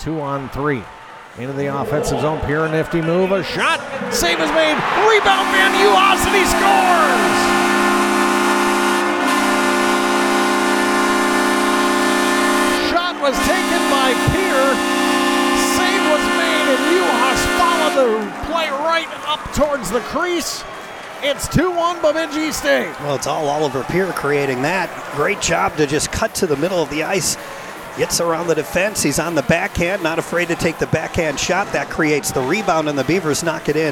2-on-3. Into the offensive zone. Pure nifty move. A shot. Save is made. Rebound Van Uhas, and he scores! Shot was taken by Pure. Save was made, and Uhas followed the play right up towards the crease. It's 2-1 Bemidji State. Well, it's all Oliver Pure creating that. Great job to just cut to the middle of the ice. Gets around the defense. He's on the backhand, not afraid to take the backhand shot. That creates the rebound, and the Beavers knock it in.